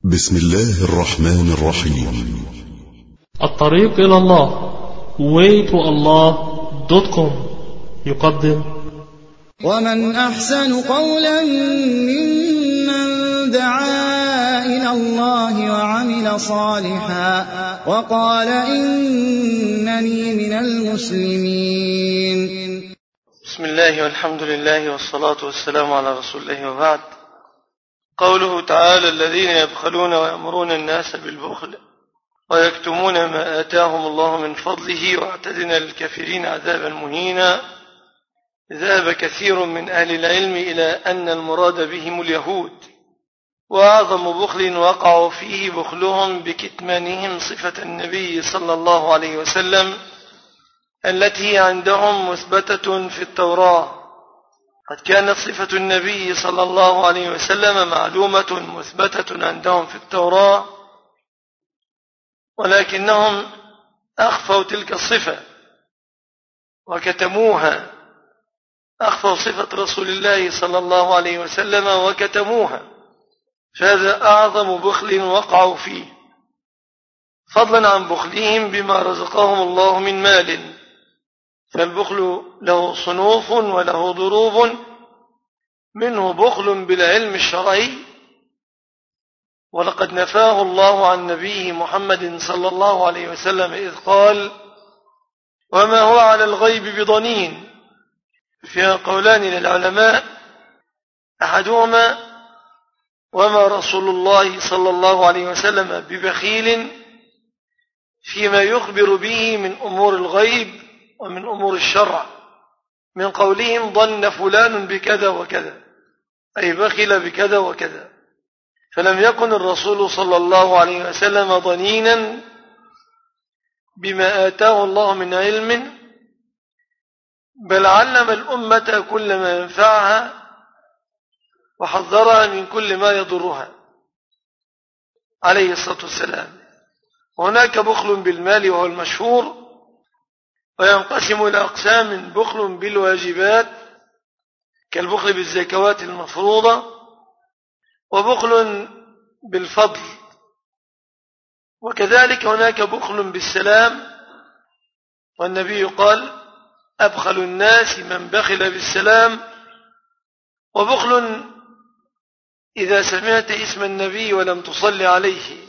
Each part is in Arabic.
بسم الله الرحمن الرحيم. الطريق إلى الله waytoallah.com يقدم: ومن أحسن قولا ممن دعا إلى الله وعمل صالحا وقال إنني من المسلمين. بسم الله والحمد لله والصلاة والسلام على رسول الله، وبعد. قوله تعالى: الذين يبخلون ويأمرون الناس بالبخل ويكتمون ما آتاهم الله من فضله واعتدنا للكافرين عذابا مهينا. ذهب كثير من أهل العلم إلى أن المراد بهم اليهود، وأعظم بخل وقعوا فيه بخلهم بكتمانهم صفة النبي صلى الله عليه وسلم التي عندهم مثبتة في التوراة. قد كانت صفة النبي صلى الله عليه وسلم معلومة مثبتة عندهم في التوراة، ولكنهم أخفوا تلك الصفة وكتموها، أخفوا صفة رسول الله صلى الله عليه وسلم وكتموها، فهذا أعظم بخل وقعوا فيه، فضلا عن بخلهم بما رزقهم الله من مال. فالبخل له صنوف وله ضروب، منه بخل بالعلم الشرعي، ولقد نفاه الله عن نبيه محمد صلى الله عليه وسلم إذ قال: وما هو على الغيب بضنين. فيها قولان للعلماء، أحدهما: وما رسول الله صلى الله عليه وسلم ببخيل فيما يخبر به من أمور الغيب ومن أمور الشرع، من قولهم ظن فلان بكذا وكذا، أي بخل بكذا وكذا. فلم يكن الرسول صلى الله عليه وسلم ضنينا بما آتاه الله من علم، بل علم الأمة كل ما ينفعها وحذرها من كل ما يضرها عليه الصلاة والسلام. هناك بخل بالمال وهو المشهور، وينقسم إلى أقسام: بخل بالواجبات كالبخل بالزكوات المفروضة، وبخل بالفضل، وكذلك هناك بخل بالسلام، والنبي قال: أبخل الناس من بخل بالسلام. وبخل إذا سمعت اسم النبي ولم تصلي عليه،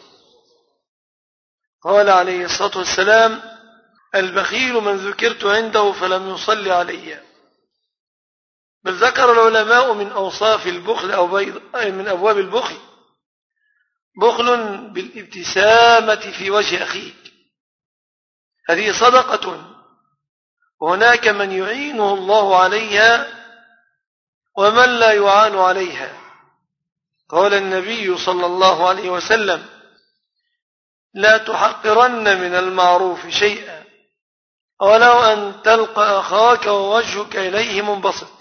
قال عليه الصلاة والسلام: البخيل من ذكرت عنده فلم يصلي علي. بل ذكر العلماء من أوصاف البخل أو من أبواب البخل بخل بالابتسامة في وجه أخيك، هذه صدقة، وهناك من يعينه الله عليها ومن لا يعان عليها. قال النبي صلى الله عليه وسلم: لا تحقرن من المعروف شيئا ولو أن تلقى أخاك ووجهك إليه منبسط.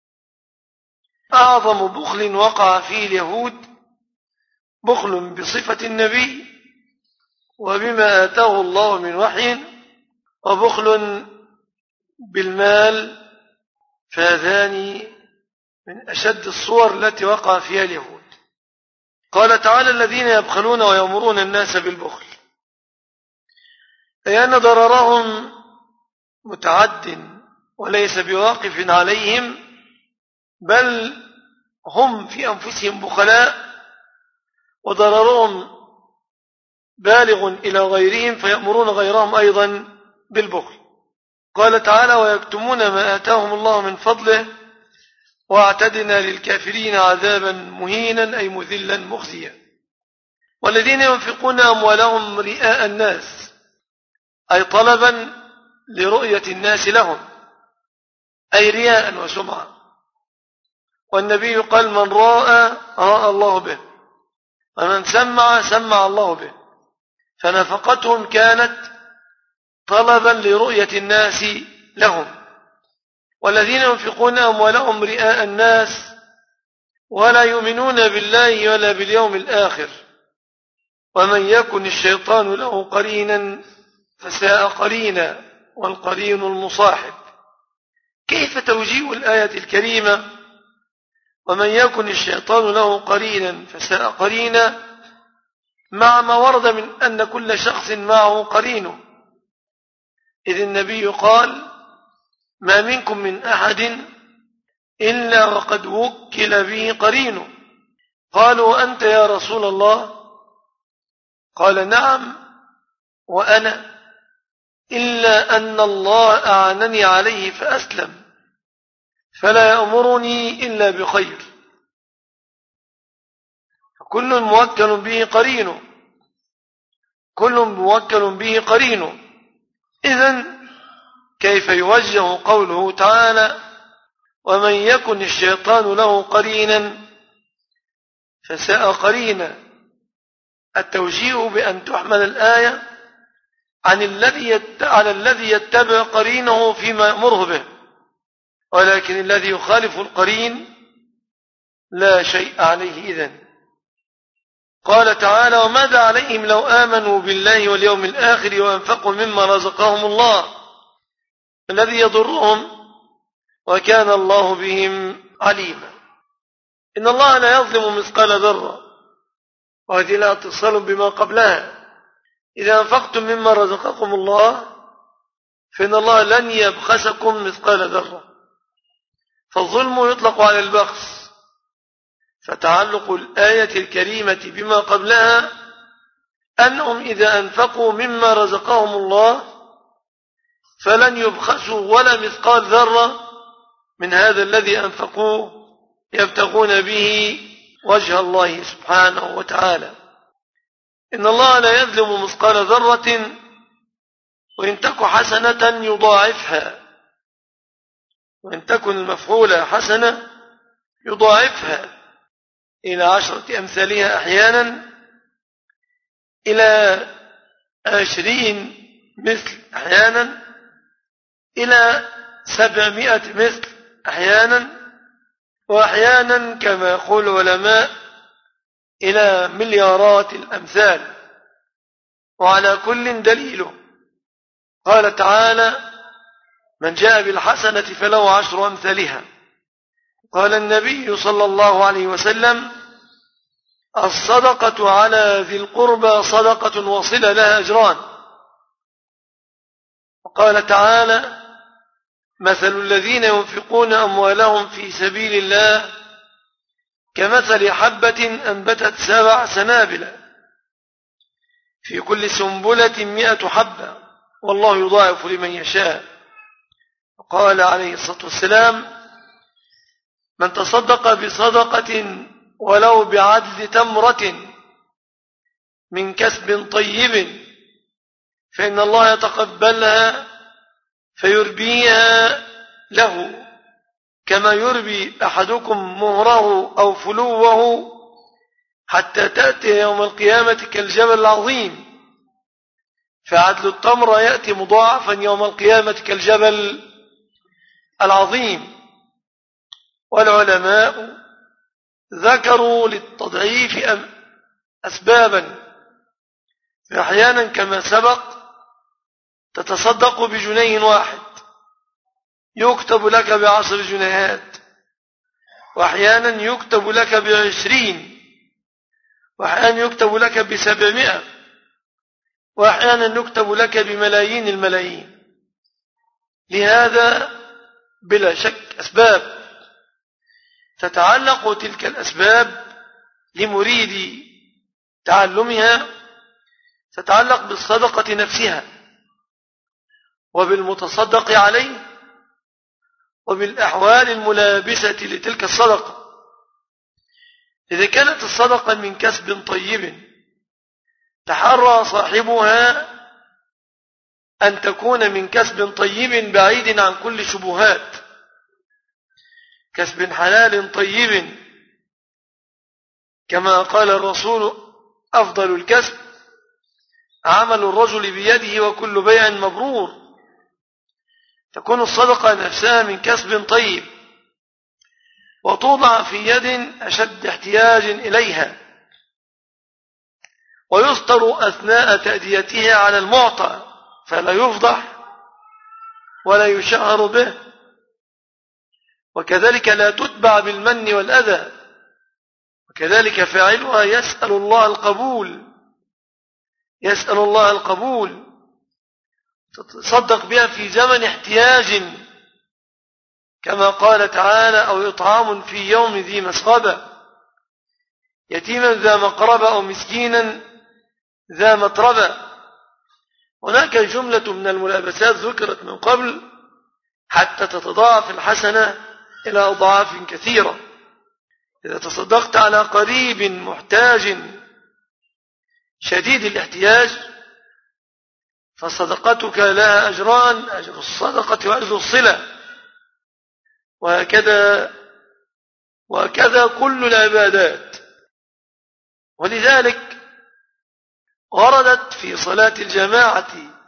أعظم بخل وقع فيه اليهود بخل بصفة النبي وبما آتاه الله من وحي، وبخل بالمال، فهذان من أشد الصور التي وقع فيها اليهود. قال تعالى: الذين يبخلون ويأمرون الناس بالبخل، أي أن ضررهم متعد وليس بواقف عليهم، بل هم في أنفسهم بخلاء، وضررهم بالغ إلى غيرهم، فيأمرون غيرهم أيضا بالبخل. قال تعالى: ويكتمون ما آتاهم الله من فضله واعتدنا للكافرين عذابا مهينا، أي مذلا مخزيا. والذين ينفقون أموالهم رئاء الناس، أي طلبا لرؤية الناس لهم، أي رياء وسمعة. والنبي قال: من راى راى الله به، ومن سمع سمع الله به. فنفقتهم كانت طلبا لرؤية الناس لهم. والذين ينفقون أموالهم رئاء الناس ولا يؤمنون بالله ولا باليوم الآخر، ومن يكن الشيطان له قرينا فساء قرينا، والقرين المصاحب. كيف توجيه الآية الكريمة: ومن يكن الشيطان له قرينا فساء قرينا، مع ما ورد من أن كل شخص معه قرينه، إذ النبي قال: ما منكم من أحد إلا وقد وكل به قرينه. قالوا: أنت يا رسول الله؟ قال: نعم وأنا، إلا أن الله أعنني عليه فأسلم، فلا يأمرني إلا بخير. كل موكل به قرينه، كل موكل به قرينه. إذن كيف يوجه قوله تعالى: ومن يكن الشيطان له قرينا فساء قرينا؟ التوجيه بأن تحمل الآية على الذي يتبع قرينه فيما يأمره به، ولكن الذي يخالف القرين لا شيء عليه. إذن قال تعالى: وماذا عليهم لو آمنوا بالله واليوم الآخر وأنفقوا مما رزقهم الله الذي يضرهم وكان الله بهم عليما. إن الله لا يظلم مثقال ذرة، وهذه لا اتصال بما قبلها. إذا أنفقتم مما رزقكم الله فإن الله لن يبخسكم مثقال ذرة، فالظلم يطلق على البخس، فتعلق الآية الكريمة بما قبلها أنهم إذا أنفقوا مما رزقهم الله فلن يبخسوا ولا مثقال ذرة من هذا الذي أنفقوه يبتغون به وجه الله سبحانه وتعالى. إن الله لا يظلم مثقال ذرة وإن تك حسنة يضاعفها، وإن تكن المفعولة حسنة يضاعفها إلى 10 أمثالها، أحيانا إلى 20 مثل، أحيانا إلى 700 مثل، أحيانا وأحيانا كما يقول العلماء إلى مليارات الأمثال، وعلى كل دليله. قال تعالى: من جاء بالحسنة فله 10 أمثالها. قال النبي صلى الله عليه وسلم: الصدقة على ذي القربى صدقة وصلة لها أجران. وقال تعالى: مثل الذين ينفقون أموالهم في سبيل الله كمثل حبة أنبتت 7 سنابل في كل سنبلة 100 حبة والله يضاعف لمن يشاء. وقال عليه الصلاة والسلام: من تصدق بصدقة ولو بعدد تمرة من كسب طيب فإن الله يتقبلها فيربيها له كما يربي أحدكم مهره أو فلوه حتى تأتي يوم القيامة كالجبل العظيم، فعدل التمر يأتي مضاعفا يوم القيامة كالجبل العظيم. والعلماء ذكروا للتضعيف أسبابا، فأحيانا كما سبق تتصدق ب1 واحد يكتب لك ب10 جنيهات، وأحيانا يكتب لك ب20، وأحيانا يكتب لك ب700، وأحيانا يكتب لك بملايين الملايين. لهذا بلا شك أسباب تتعلق تلك الأسباب لمريد تعلمها، تتعلق بالصدقة نفسها وبالمتصدق عليه وبالأحوال الملابسة لتلك الصدقة. إذا كانت الصدقة من كسب طيب تحرى صاحبها أن تكون من كسب طيب بعيد عن كل شبهات، كسب حلال طيب، كما قال الرسول: أفضل الكسب عمل الرجل بيده وكل بيع مبرور. تكون الصدقة نفسها من كسب طيب وتوضع في يد أشد احتياج إليها، ويستر أثناء تأديتها على المعطى فلا يفضح ولا يشهر به، وكذلك لا تتبع بالمن والأذى، وكذلك فاعلها يسأل الله القبول يسأل الله القبول، تتصدق بها في زمن احتياج كما قال تعالى: أو إطعام في يوم ذي مسغبة يتيما ذا مقربة أو مسكينا ذا متربة. هناك جملة من الملابسات ذكرت من قبل حتى تتضاعف الحسنة إلى أضعاف كثيرة. إذا تصدقت على قريب محتاج شديد الاحتياج فصدقتك لها أجران: أجر الصدقة وأجر الصلة. وهكذا كل العبادات. ولذلك وردت في صلاة الجماعة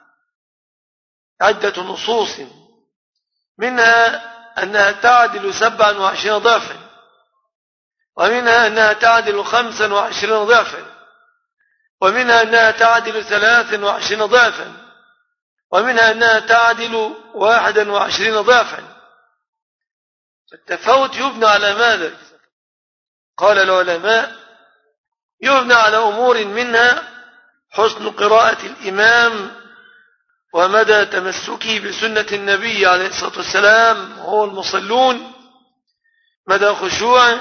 عدة نصوص، منها أنها تعدل 27 ضعفا، ومنها أنها تعدل 25 ضعفا، ومنها أنها تعدل 23 ضعفا، ومنها أنها تعدل 21 ضعفا. التفاوت يبنى على ماذا؟ قال العلماء: يبنى على أمور، منها حسن قراءة الإمام ومدى تمسكه بسنة النبي عليه الصلاة والسلام وهو المصلون، مدى خشوعه،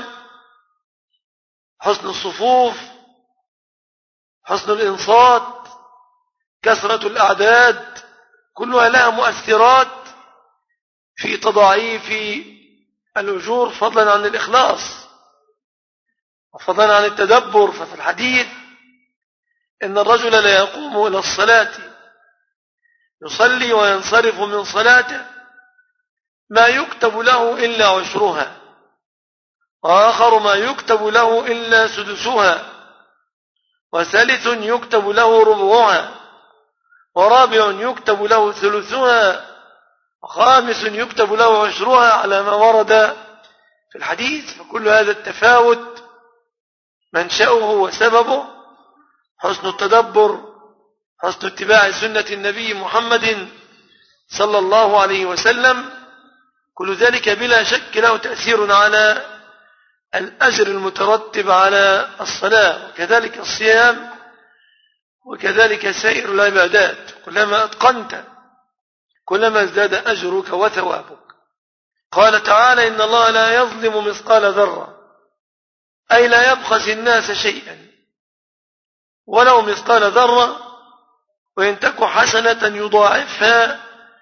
حسن الصفوف، حسن الإنصات، كثرة الأعداد، كلها لها مؤثرات في تضاعيف الأجور فضلا عن الإخلاص وفضلا عن التدبر. ففي الحديث: إن الرجل لا يقوم إلى الصلاة يصلي وينصرف من صلاته ما يكتب له إلا عشرها، وآخر ما يكتب له إلا سدسها، وثالث يكتب له ربعها، ورابع يكتب له ثلثها، وخامس يكتب له عشرها، على ما ورد في الحديث. فكل هذا التفاوت منشأه وسببه حسن التدبر، حسن اتباع سنة النبي محمد صلى الله عليه وسلم. كل ذلك بلا شك له تأثير على الأجر المترتب على الصلاة، وكذلك الصيام، وكذلك سائر العبادات. كلما أتقنت كلما ازداد أجرك وثوابك. قال تعالى: إن الله لا يظلم مثقال ذرة، أي لا يبخس الناس شيئا ولو مثقال ذرة، وإن تك حسنة يضاعفها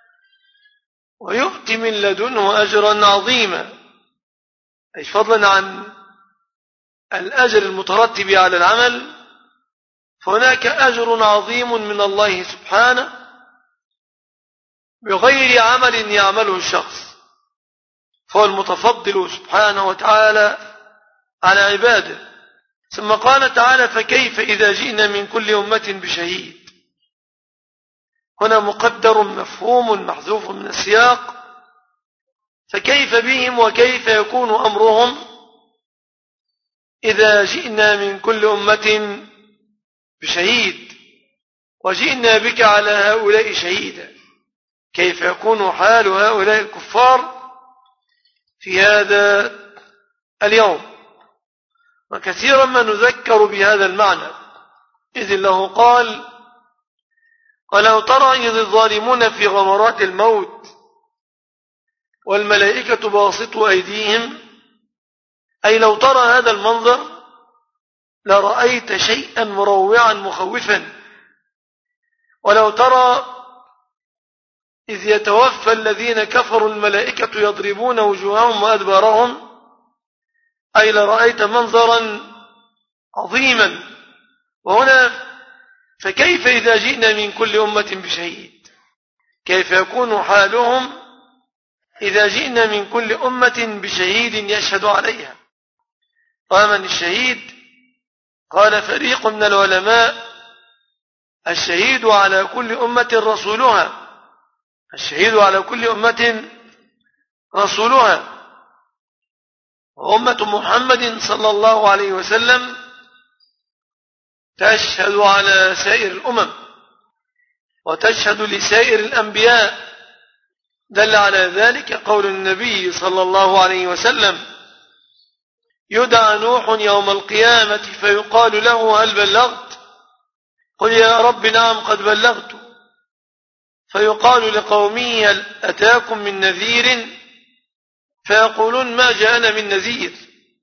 ويؤتي من لدنه أجرا عظيما. أي فضلا عن الأجر المترتب على العمل، فهناك أجر عظيم من الله سبحانه بغير عمل يعمله الشخص، فهو المتفضل سبحانه وتعالى على عباده. ثم قال تعالى: فكيف إذا جئنا من كل أمة بشهيد. هنا مقدر مفهوم محذوف من السياق، فكيف بهم وكيف يكون أمرهم إذا جئنا من كل أمة بشهيد وجئنا بك على هؤلاء شهيدا. كيف يكون حال هؤلاء الكفار في هذا اليوم؟ وكثيرا ما نذكر بهذا المعنى، إذ الله قال: ولو ترى إذ الظالمون في غمرات الموت والملائكة باسطوا أيديهم. أي لو ترى هذا المنظر لرأيت شيئا مروعا مخوفا. ولو ترى إذ يتوفى الذين كفروا الملائكة يضربون وجوههم وأدبارهم، أي لرأيت منظرا عظيما. وهنا فكيف إذا جئنا من كل أمة بشهيد، كيف يكون حالهم إذا جئنا من كل أمة بشهيد يشهد عليها. ومن الشهيد؟ قال فريق من العلماء: الشهيد على كل أمة رسولها، الشهيد على كل أمة رسولها. وأمة محمد صلى الله عليه وسلم تشهد على سائر الأمم وتشهد لسائر الأنبياء. دل على ذلك قول النبي صلى الله عليه وسلم: يدعى نوح يوم القيامة فيقال له: هل بلغت؟ قل يا رب نعم قد بلغت. فيقال لقومه هل أتاكم من نذير؟ فيقولون ما جاءنا من نذير.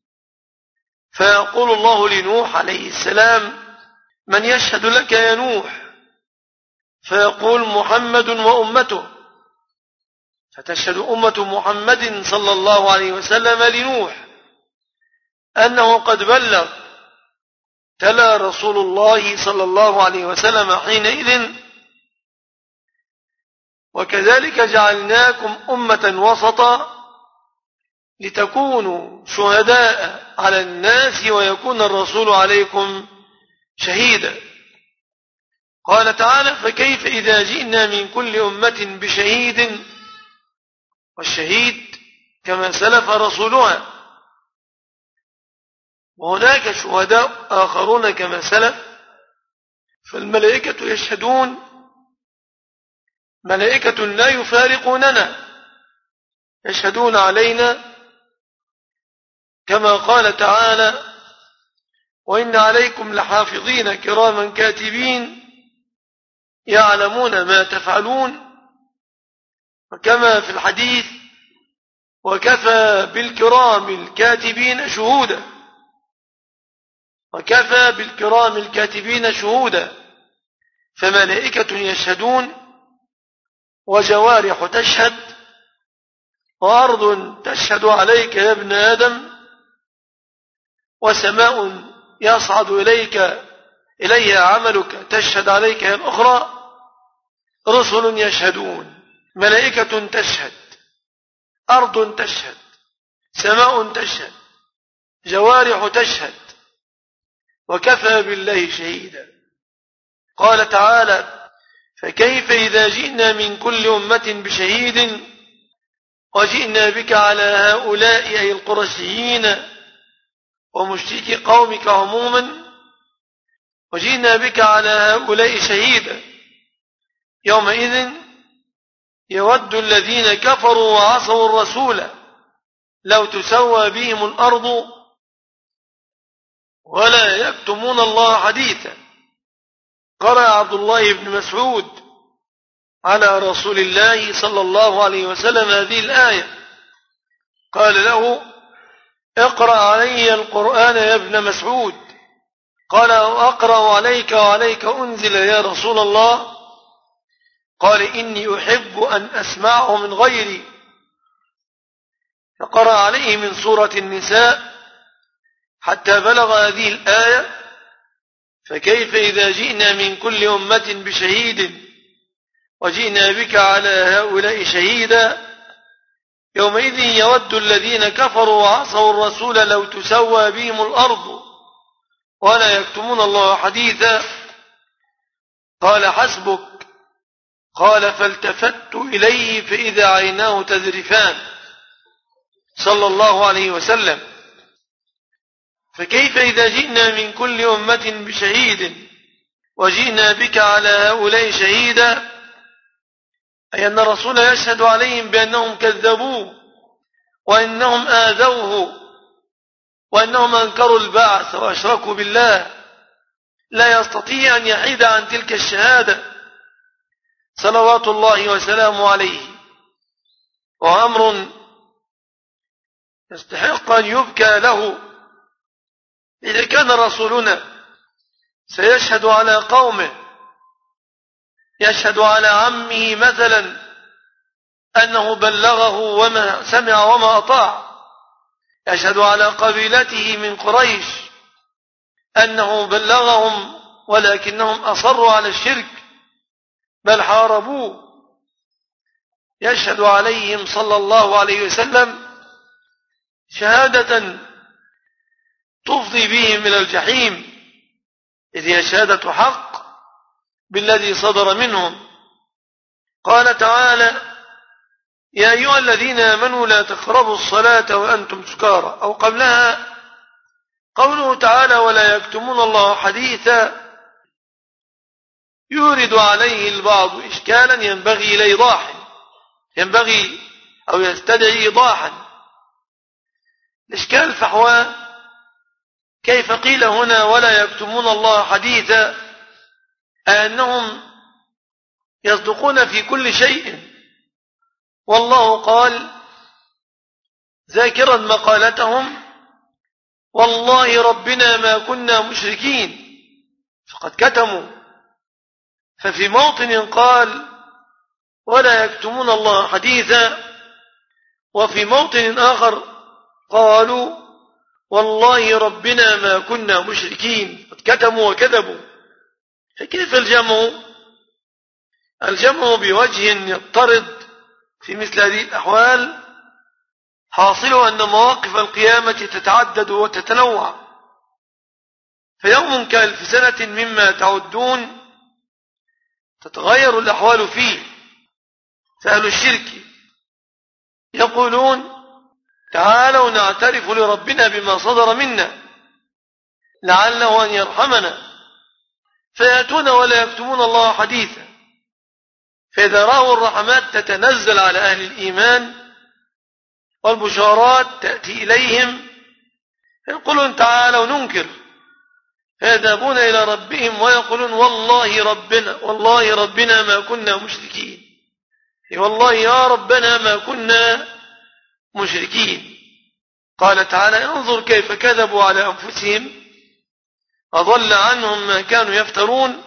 فيقول الله لنوح عليه السلام من يشهد لك يا نوح؟ فيقول محمد وأمته. فتشهد أمة محمد صلى الله عليه وسلم لنوح أنه قد بلغ. تلا رسول الله صلى الله عليه وسلم حينئذ وكذلك جعلناكم أمة وسطا لتكونوا شهداء على الناس ويكون الرسول عليكم شهيدا. قال تعالى فكيف إذا جئنا من كل أمة بشهيد والشهيد كما سلف رسولها وهناك شهداء آخرون كما سلف. فالملائكة يشهدون ملائكة لا يفارقوننا يشهدون علينا كما قال تعالى وإن عليكم لحافظين كراما كاتبين يعلمون ما تفعلون. وكما في الحديث وكفى بالكرام الكاتبين شهودا وكفى بالكرام الكاتبين شهودا. فملائكة يشهدون وجوارح تشهد وأرض تشهد عليك يا ابن آدم وسماء يصعد إليها عملك تشهد عليك يا الأخرى. رسل يشهدون ملائكة تشهد أرض تشهد سماء تشهد جوارح تشهد وكفى بالله شهيدا. قال تعالى فكيف إذا جئنا من كل أمة بشهيد وجئنا بك على هؤلاء أي القرشيين ومشركي قومك عموما وجئنا بك على هؤلاء شهيدا. يومئذ يود الذين كفروا وعصوا الرسول لو تسوى بهم الأرض ولا يكتمون الله حديثا. قرأ عبد الله بن مسعود على رسول الله صلى الله عليه وسلم هذه الآية قال له اقرأ علي القرآن يا ابن مسعود. قال أقرأ عليك وعليك أنزل يا رسول الله؟ قال إني أحب أن أسمعه من غيري. فقرأ عليه من سورة النساء حتى بلغ هذه الآية فكيف إذا جئنا من كل أمة بشهيد وجئنا بك على هؤلاء شهيدا يومئذ يود الذين كفروا وعصوا الرسول لو تسوى بهم الأرض ولا يكتمون الله حديثا. قال حسبك. قال فالتفت إليه فإذا عيناه تذرفان صلى الله عليه وسلم. فكيف إذا جئنا من كل أمة بشهيد وجئنا بك على هؤلاء شهيدا أي أن الرسول يشهد عليهم بأنهم كذبوه وأنهم آذوه وأنهم أنكروا البعث وأشركوا بالله. لا يستطيع أن يحيد عن تلك الشهادة صلوات الله وسلامه عليه. وأمر يستحق أن يبكى له إذا كان رسولنا سيشهد على قومه يشهد على عمه مثلا أنه بلغه وما سمع وما أطاع يشهد على قبيلته من قريش أنه بلغهم ولكنهم أصروا على الشرك بل حاربوه. يشهد عليهم صلى الله عليه وسلم شهادة تفضي بهم إلى الجحيم إذ هي شهادة حق بالذي صدر منهم. قال تعالى يا أيها الذين آمنوا لا تقربوا الصلاة وأنتم سكارى أو قبلها قوله تعالى ولا يكتمون الله حديثا يورد عليه البعض إشكالا ينبغي أو يستدعي إيضاحا. الإشكال فحوى كيف قيل هنا ولا يكتمون الله حديثا أنهم يصدقون في كل شيء. والله قال ذاكرا مقالتهم: والله ربنا ما كنا مشركين، فقد كتموا. ففي موطن قال: ولا يكتمون الله حديثا، وفي موطن آخر قالوا: والله ربنا ما كنا مشركين، قد كتموا وكذبوا. فكيف الجمع؟ الجمع بوجه يضطرد في مثل هذه الأحوال حاصل أن مواقف القيامة تتعدد وتتنوع، فيوم كألف سنة مما تعدون تتغير الأحوال فيه. فأهل الشرك يقولون: تعالوا نعترف لربنا بما صدر منا لعله أن يرحمنا، فيأتون ولا يكتمون الله حديثا. فإذا رأوا الرحمات تتنزل على أهل الإيمان والبشارات تأتي إليهم يقولون: تعالوا ننكر، فيذهبون إلى ربهم ويقولون: والله ربنا ما كنا مشركين، والله يا ربنا ما كنا مشركين. قال تعالى: انظر كيف كذبوا على أنفسهم أضل عنهم ما كانوا يفترون.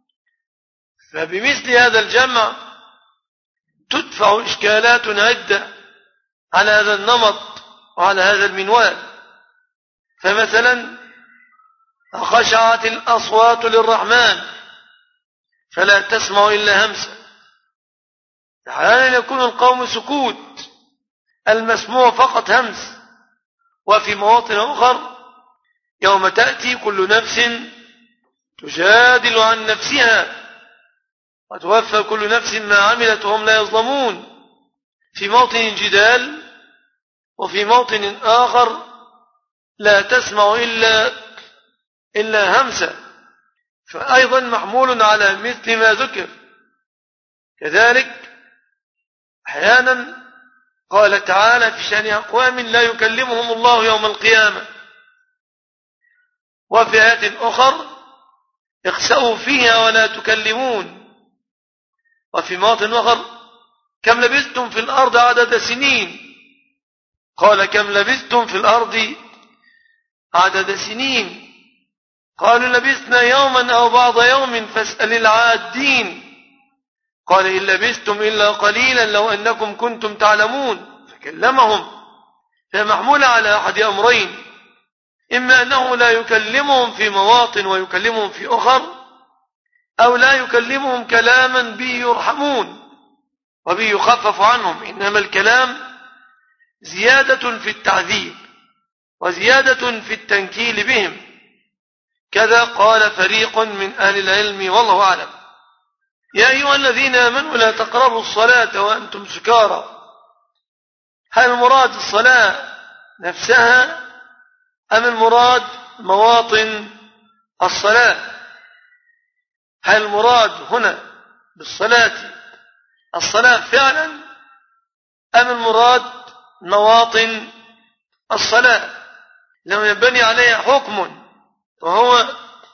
فبمثل هذا الجمع تدفع إشكالات عدة على هذا النمط وعلى هذا المنوال. فمثلا: خشعت الأصوات للرحمن فلا تسمع إلا همسا. أحيانا يكون القوم سكوت، المسموع فقط همس. وفي مواطن أخر: يوم تأتي كل نفس تجادل عن نفسها وتوفى كل نفس ما عملت وهم لا يظلمون. في موطن جدال، وفي موطن آخر لا تسمع إلا همسا، فأيضا محمول على مثل ما ذكر. كذلك أحيانا قال تعالى في شأن أقوام لا يكلمهم الله يوم القيامة، وفي آيات أخر: اخسأوا فيها ولا تكلمون. وفي موطن آخر: كم لبثتم في الأرض عدد سنين؟ قال: كم لبثتم في الأرض عدد سنين؟ قالوا: لبثنا يوما أو بعض يوم فاسأل العادين. قال: إن لبثتم إلا قليلا لو أنكم كنتم تعلمون. فكلمهم، فمحمول على أحد أمرين: إما أنه لا يكلمهم في مواطن ويكلمهم في أخر، أو لا يكلمهم كلاما به يرحمون وبه يخفف عنهم، إنما الكلام زيادة في التعذيب وزيادة في التنكيل بهم. كذا قال فريق من أهل العلم والله أعلم. يا أيها الذين آمنوا لا تقربوا الصلاة وأنتم سكارى. هل المراد الصلاة نفسها أم المراد مواطن الصلاة؟ هل المراد هنا بالصلاة الصلاة فعلا أم المراد مواطن الصلاة؟ لم ينبني عليها حكم، وهو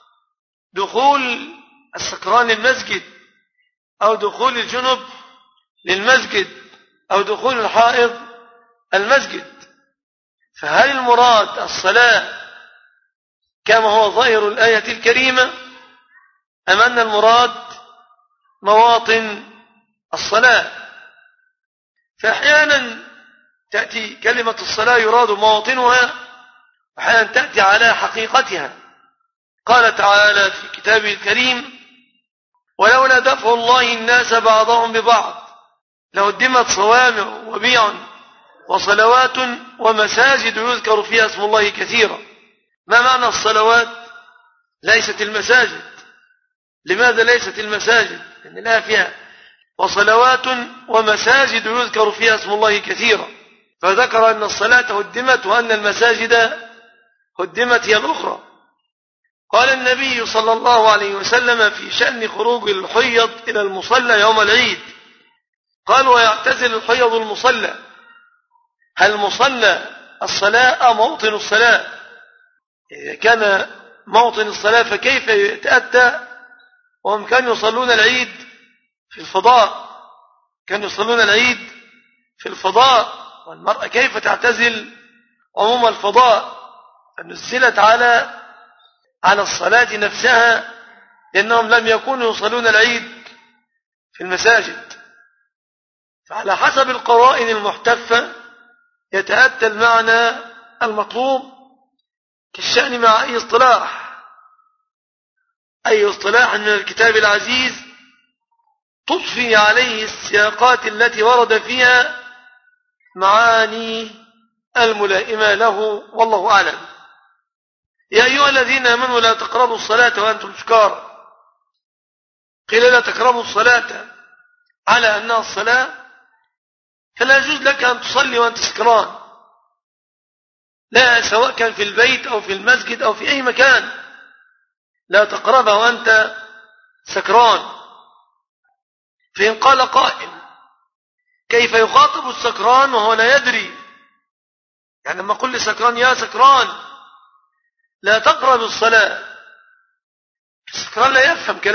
دخول السكران المسجد، أو دخول الجنب للمسجد، أو دخول الحائض المسجد. فهل المراد الصلاة كما هو ظاهر الآية الكريمة، أم أن المراد مواطن الصلاة؟ فأحيانا تأتي كلمة الصلاة يراد مواطنها، وأحيانا تأتي على حقيقتها. قال تعالى في كتابه الكريم: ولولا دفع الله الناس بعضهم ببعض لهدمت صوامع وبيع وصلوات ومساجد يذكر فيها اسم الله كثيرا. ما معنى الصلوات؟ ليست المساجد. لماذا ليست المساجد؟ لأن لا فيها وصلوات ومساجد يذكر فيها اسم الله كثيرا، فذكر أن الصلاة هدمت وأن المساجد هدمت هي الأخرى. قال النبي صلى الله عليه وسلم في شأن خروج الحيض إلى المصلى يوم العيد، قال: ويعتزل الحيض المصلى. هل مصلى الصلاة أم موطن الصلاة؟ إذا كان موطن الصلاة فكيف يتأتى وهم كانوا يصلون العيد في الفضاء، كانوا يصلون العيد في الفضاء، والمرأة كيف تعتزل عموم الفضاء؟ فنزلت على الصلاة نفسها، لأنهم لم يكونوا يصلون العيد في المساجد. فعلى حسب القرائن المحتفة يتأتى المعنى المطلوب، كالشأن مع أي اصطلاح من الكتاب العزيز تضفي عليه السياقات التي ورد فيها معاني الملائمة له، والله أعلم. يا أيها الذين آمنوا لا تقربوا الصلاة وأنتم سكارى. قيل لا تقربوا الصلاة على أنها الصلاة، فلا يجوز لك أن تصلي وأنت سكران، لا، سواء كان في البيت أو في المسجد أو في أي مكان، لا تقربها وأنت سكران. فإن قال قائل كيف يخاطب السكران وهو لا يدري؟ يعني لما أقول لسكران يا سكران لا تقرب الصلاة، السكران لا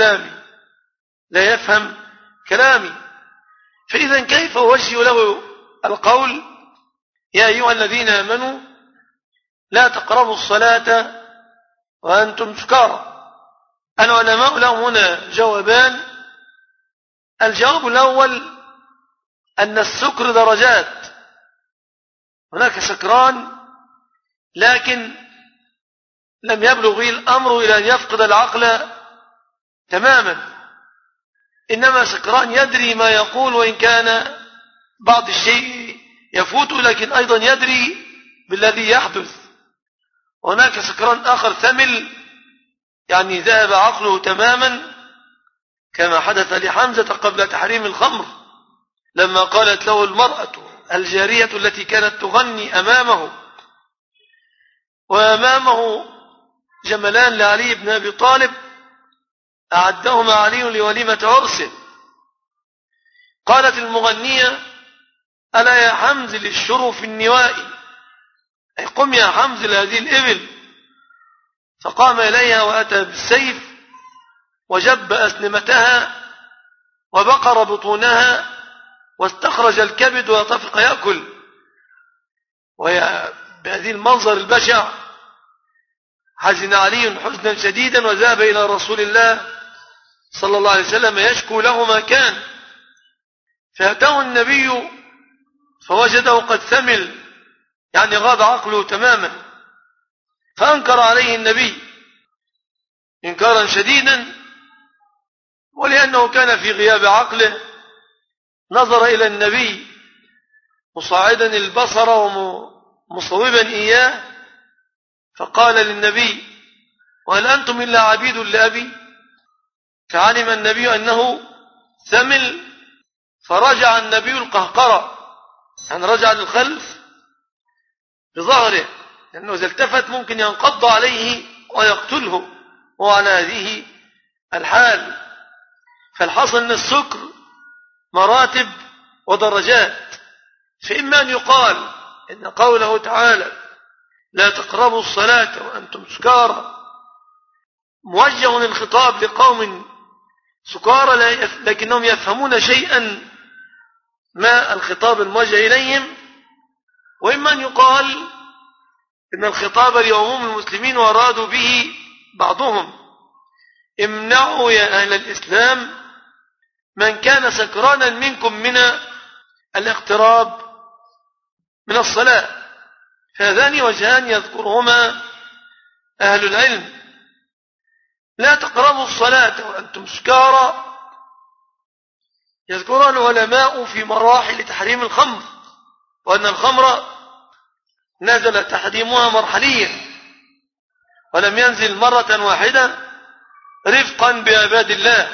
يفهم كلامي، فإذا كيف أوجه له القول يا أيها الذين آمنوا لا تقربوا الصلاة وأنتم سكارى؟ العلماء لهم هنا جوابان. الجواب الأول أن السكر درجات، هناك سكران لكن لم يبلغ به الأمر إلى أن يفقد العقل تماما، إنما سكران يدري ما يقول، وإن كان بعض الشيء يفوت لكن أيضا يدري بالذي يحدث. هناك سكران آخر ثمل، يعني ذهب عقله تماما، كما حدث لحمزة قبل تحريم الخمر لما قالت له المرأة الجارية التي كانت تغني أمامه، وأمامه جملان لعلي بن أبي طالب أعدهما علي لوليمة عرسه، قالت المغنية ألا يا حمز للشرف في النواء، أي قم يا حمز لهذه الإبل. فقام إليها وأتى بالسيف وجب أسنمتها وبقر بطونها واستخرج الكبد ويطفق يأكل، وهي بهذه المنظر البشع حزن علي حزنا شديدا وذهب إلى رسول الله صلى الله عليه وسلم يشكو له ما كان، فأتاه النبي فوجده قد ثمل، يعني غاب عقله تماما، فأنكر عليه النبي إنكارا شديدا، ولأنه كان في غياب عقله نظر إلى النبي مصاعدا البصر ومصوبا إياه، فقال للنبي وهل أنتم إلا عبيد لأبي؟ فعلم النبي أنه ثمل، فرجع النبي القهقرة، يعني رجع للخلف بظهره، لأنه إذا التفت ممكن ينقض عليه ويقتله وعلى هذه الحال. فالحصل أن السكر مراتب ودرجات، فإما أن يقال إن قوله تعالى لا تقربوا الصلاة وأنتم سكارى موجه الخطاب لقوم سكارى لكنهم يفهمون شيئا ما الخطاب الموجه إليهم، وإما أن يقال إن الخطاب لعموم المسلمين وأرادوا به بعضهم امنعوا يا أهل الإسلام من كان سكرانا منكم من الاقتراب من الصلاة. فهذان وجهان يذكرهما أهل العلم. لا تقربوا الصلاة وأنتم سكارى يذكرها العلماء في مراحل تحريم الخمر، وأن الخمر نزل تحريمها مرحليا ولم ينزل مرة واحدة رفقا بعباد الله.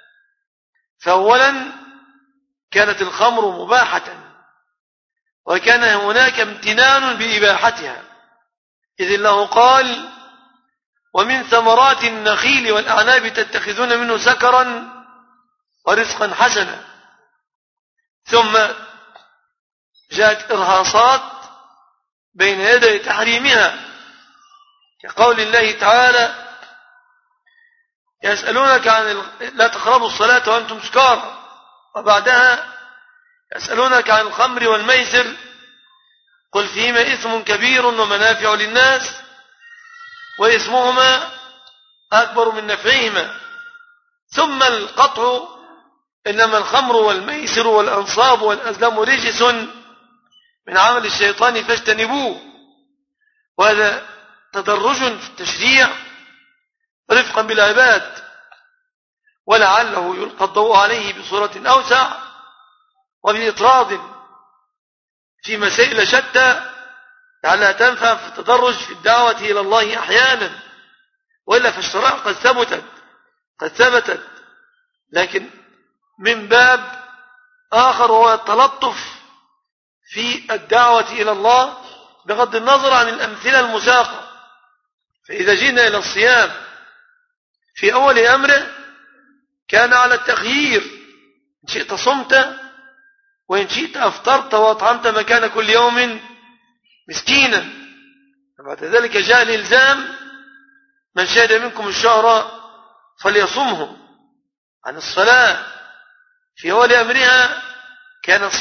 فأولا كانت الخمر مباحة، وكان هناك امتنان بإباحتها، إذ الله قال ومن ثمرات النخيل والأعناب تتخذون منه سكرا ورزقا حسنا. ثم جاءت إرهاصات بين يدي تحريمها، كقول الله تعالى يسألونك عن لا تقربوا الصلاة وأنتم سكارى، وبعدها يسألونك عن الخمر والميسر قل فيهما إثم كبير ومنافع للناس وإثمهما أكبر من نفعهما، ثم القطع إنما الخمر والميسر والأنصاب والأزلام رجس من عمل الشيطان فاجتنبوه. وهذا تدرج في التشريع رفقا بالعباد، ولعله يلقى الضوء عليه بصورة أوسع وبإطراد في مسائل شتى لعلها تنفع في التدرج في الدعوة إلى الله أحيانا، وإلا فالشرائع قد ثبتت، لكن من باب آخر هو التلطف في الدعوة إلى الله بغض النظر عن الأمثلة المساقة. فإذا جينا إلى الصيام في أول أمره كان على التخيير، إن شئت صمت وإن شئت أفطرت وأطعمت مكان كل يوم مسكينا. بعد ذلك جاء الإلزام من شهد منكم الشهر فليصمه. عن الصلاة في أول أمرها كانت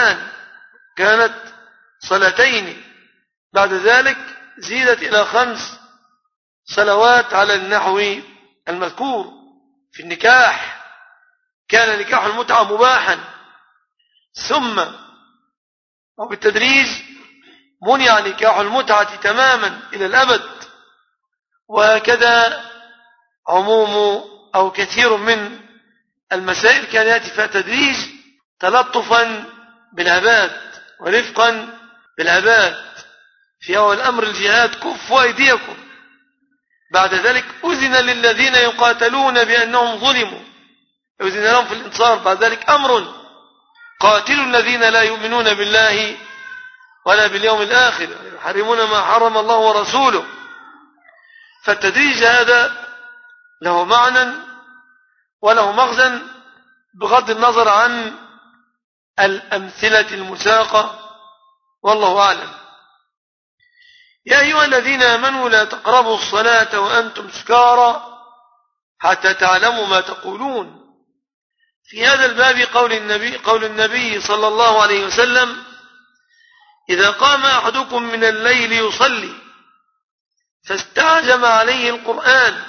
صلاتين، بعد ذلك زيدت إلى 5 صلوات على النحو المذكور. في النكاح كان نكاح المتعة مباحا، ثم وبالتدريج منع نكاح المتعة تماما إلى الأبد. وهكذا عموم أو كثير من المسائل كان يأتي فيها تدريج تلطفا بالعباد ورفقا بالعباد. في أول أمر الجهاد كفوا أيديكم، بعد ذلك أذن للذين يقاتلون بأنهم ظلموا، أذن لهم في الانتصار. بعد ذلك أمر قاتلوا الذين لا يؤمنون بالله ولا باليوم الآخر يحرمون ما حرم الله ورسوله. فالتدريج هذا له معنى وله مغزى بغض النظر عن الأمثلة المساقة، والله أعلم. يا أيها الذين آمنوا لا تقربوا الصلاة وأنتم سكارى حتى تعلموا ما تقولون. في هذا الباب قول النبي صلى الله عليه وسلم: إذا قام أحدكم من الليل يصلي فاستعجم عليه القرآن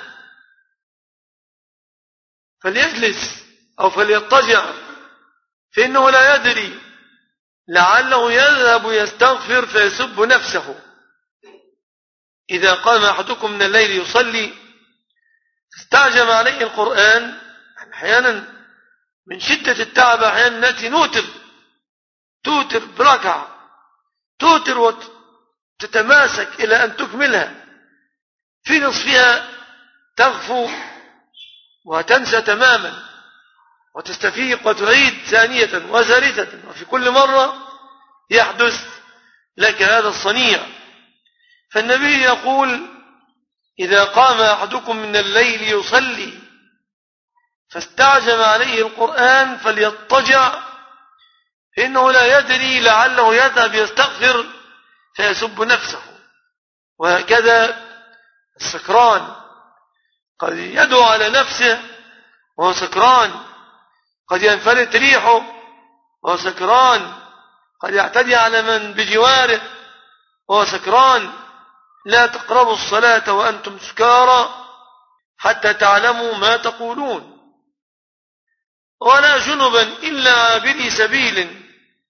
فليجلس أو فليضطجع، فإنه لا يدري لعله يذهب يستغفر فيسب نفسه. إذا قام أحدكم من الليل يصلي فاستعجم عليه القرآن، أحيانا من شدة التعب أحيانا نأتي توتر بركعة، توتر وتتماسك إلى أن تكملها، في نصفها تغفو وتنسى تماما وتستفيق وتعيد ثانية وثالثة، وفي كل مرة يحدث لك هذا الصنيع. فالنبي يقول: إذا قام أحدكم من الليل يصلي فاستعجم عليه القرآن فليضطجع، فإنه لا يدري لعله يذهب يستغفر فيسب نفسه. وهكذا السكران قد يدعو على نفسه وهو سكران، قد ينفلت ريحه وهو سكران، قد يعتدي على من بجواره وهو سكران. لا تقربوا الصلاة وأنتم سكارى حتى تعلموا ما تقولون، ولا جنبا إلا عابري سبيل،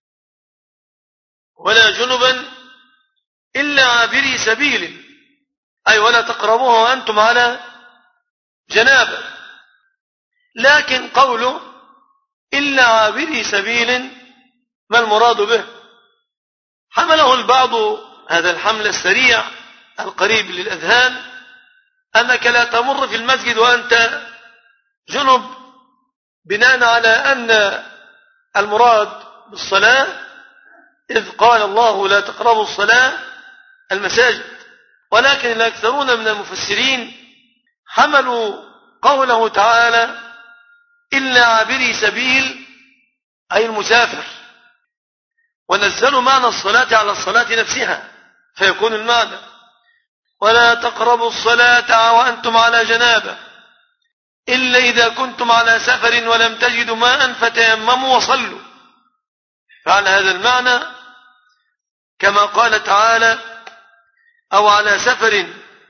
ولا جنبا إلا عابري سبيل، أي ولا تقربوها وأنتم على جنابة. لكن قوله إلا عابري سبيل ما المراد به؟ حمله البعض هذا الحمل السريع القريب للأذهان أنك لا تمر في المسجد وأنت جنب، بناء على أن المراد بالصلاة إذ قال الله لا تقربوا الصلاة المساجد. ولكن الأكثرون من المفسرين حملوا قوله تعالى إلا عابري سبيل أي المسافر، ونزلوا معنى الصلاة على الصلاة نفسها، فيكون المعنى ولا تقربوا الصلاة وأنتم على جنابة، إلا إذا كنتم على سفر ولم تجدوا ماء فتيمموا وصلوا. فعلى هذا المعنى كما قال تعالى أو على سفر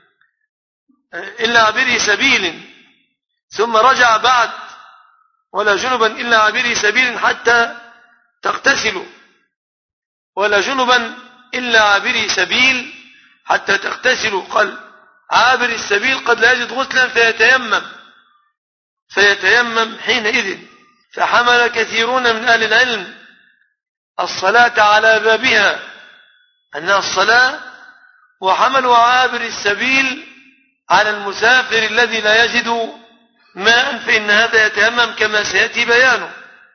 إلا عبري سبيل، ثم رجع بعد ولا جنبا إلا عبري سبيل حتى تغتسلوا، ولا جنبا إلا عبري سبيل حتى تغتسلوا. قال عابر السبيل قد لا يجد غسلا فيتيمم حينئذ. فحمل كثيرون من أهل العلم الصلاة على بابها أنها الصلاة، وحملوا عابر السبيل على المسافر الذي لا يجد ماء، فإن هذا يتيمم كما سيأتي بيانه.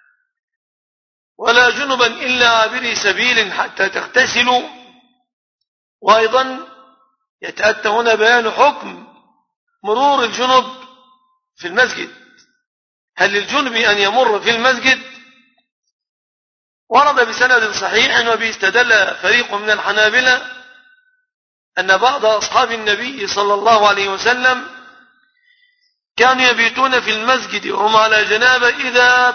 ولا جنبا إلا عابري سبيل حتى تغتسلوا. وأيضا يتأتى هنا بيان حكم مرور الجنب في المسجد. هل للجنب أن يمر في المسجد؟ ورد بسند صحيح وبه استدل فريق من الحنابلة أن بعض أصحاب النبي صلى الله عليه وسلم كانوا يبيتون في المسجد وهم على جنابة إذا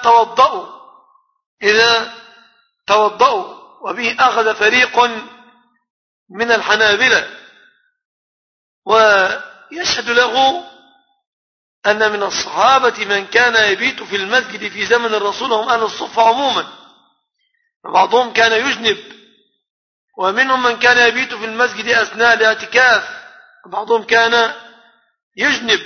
توضأوا، وبه أخذ فريق من الحنابلة. ويشهد له أن من الصحابة من كان يبيت في المسجد في زمن الرسول هم أهل الصفة عموما، وبعضهم كان يجنب، ومنهم من كان يبيت في المسجد أثناء الاعتكاف، وبعضهم كان يجنب.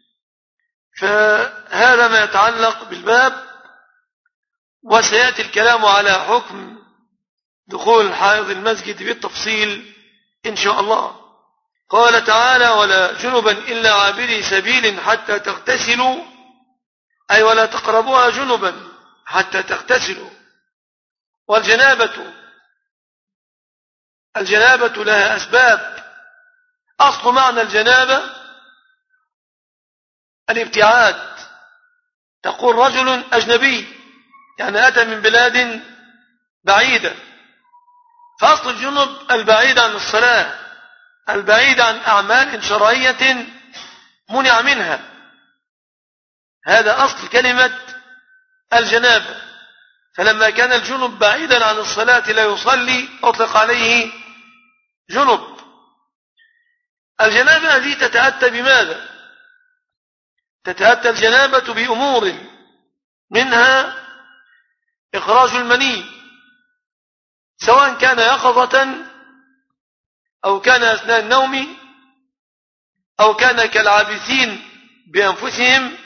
فهذا ما يتعلق بالباب، وسيأتي الكلام على حكم دخول حائض المسجد بالتفصيل إن شاء الله. قال تعالى ولا جنبا إلا عابري سبيل حتى تغتسلوا، أي ولا تقربوها جنبا حتى تغتسلوا. والجنابة لها أسباب. أصل معنى الجنابة الابتعاد. تقول رجل أجنبي يعني أتى من بلاد بعيدة، فأصل الجنب البعيد عن الصلاة، البعيد عن أعمال شرعية منع منها. هذا أصل كلمة الجنابة. فلما كان الجنب بعيدا عن الصلاة لا يصلي أطلق عليه جنب. الجنابة هذه تتأتى بماذا؟ تتأتى الجنابة بأمور، منها إخراج المني، سواء كان يقظة أو كان أثناء النوم أو كان كالعابثين بأنفسهم.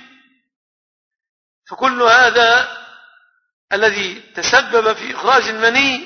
فكل هذا الذي تسبب في إخراج المني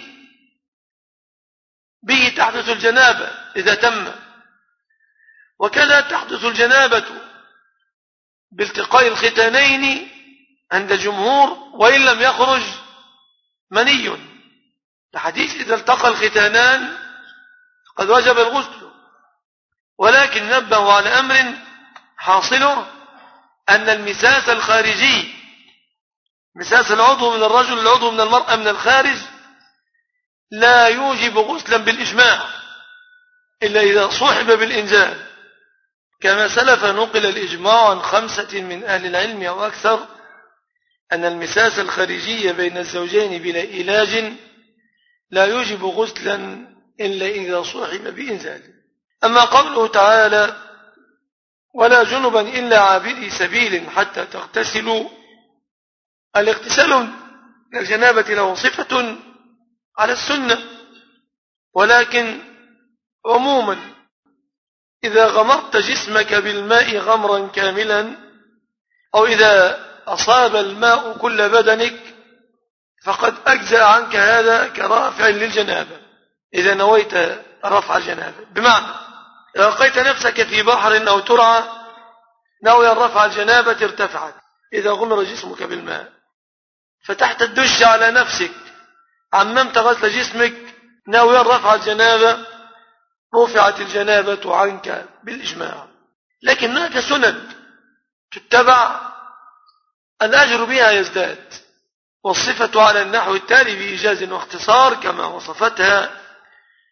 به تحدث الجنابة إذا تم. وكذا تحدث الجنابة بالتقاء الختانين عند الجمهور وإن لم يخرج مني، الحديث إذا التقى الختانان قد وجب الغسل. ولكن نبه على أمر حاصله أن المساس الخارجي، مساس العضو من الرجل العضو من المرأة من الخارج، لا يوجب غسلا بالإجماع إلا إذا صحب بالإنزال، كما سلف نقل الإجماع عن 5 من أهل العلم أو أكثر أن المساس الخارجي بين الزوجين بلا علاج لا يوجب غسلا إلا إذا صحب بإنزال. أما قوله تعالى ولا جنبا إلا عابري سبيل حتى تغتسلوا، الاغتسال من الجنابة له صفة على السنة، ولكن عموما إذا غمرت جسمك بالماء غمرا كاملا، أو إذا أصاب الماء كل بدنك، فقد أجزأ عنك هذا كرافع للجنابة إذا نويت رفع الجنابة. بمعنى إذا لقيت نفسك في بحر أو ترعى ناويا رفع الجنابة ارتفعت إذا غمر جسمك بالماء. فتحت الدش على نفسك، عممت غسل جسمك ناويا رفع الجنابة، رفعت الجنابة عنك بالإجماع. لكن هناك سنن تتبع الأجر بها يزداد، والصفة على النحو التالي بإيجاز واختصار كما وصفتها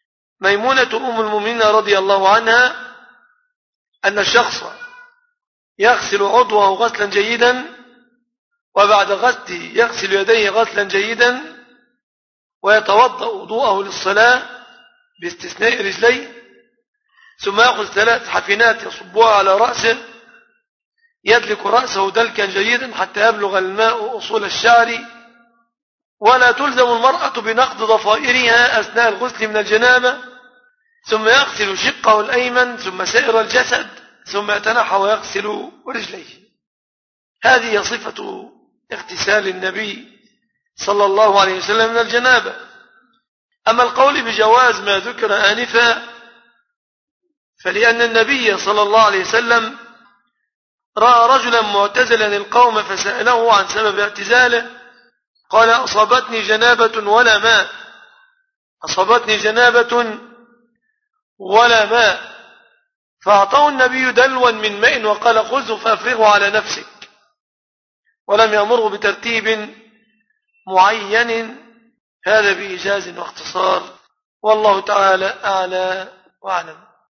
ميمونة أم المؤمنين رضي الله عنها، أن الشخص يغسل عضوه غسلا جيدا، وبعد غسله يغسل يديه غسلا جيدا، ويتوضأ وضوءه للصلاة باستثناء رجليه، ثم يأخذ 3 حفنات يصبها على رأسه، يدلك رأسه دلكا جيدا حتى يبلغ الماء أصول الشعر، ولا تلزم المرأة بنقض ضفائرها أثناء الغسل من الجنابة، ثم يغسل شقه الأيمن ثم سائر الجسد، ثم يتنحى ويغسل رجليه. هذه صفة اغتسال النبي صلى الله عليه وسلم من الجنابة. أما القول بجواز ما ذكر آنفا فلأن النبي صلى الله عليه وسلم رأى رجلا معتزلا القوم فسأله عن سبب اعتزاله، قال: أصابتني جنابة ولا ماء، أصابتني جنابة ولا ماء، فأعطاه النبي دلوا من ماء وقال: خذه فأفرغه على نفسك، ولم يأمره بترتيب معين. هذا بإيجاز واختصار، والله تعالى أعلى وأعلم.